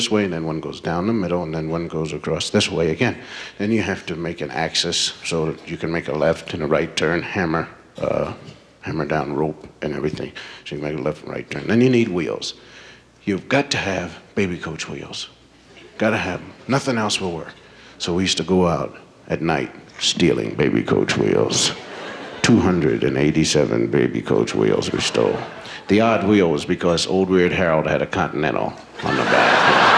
this way, and then one goes down the middle, and then one goes across this way again. Then you have to make an axis so that you can make a left and a right turn, hammer down rope and everything. So you can make a left and right turn. Then you need wheels. You've got to have baby coach wheels. Got to have them. Nothing else will work. So we used to go out at night stealing baby coach wheels. 287 baby coach wheels we stole. The odd wheel was because Old Weird Harold had a Continental on the back.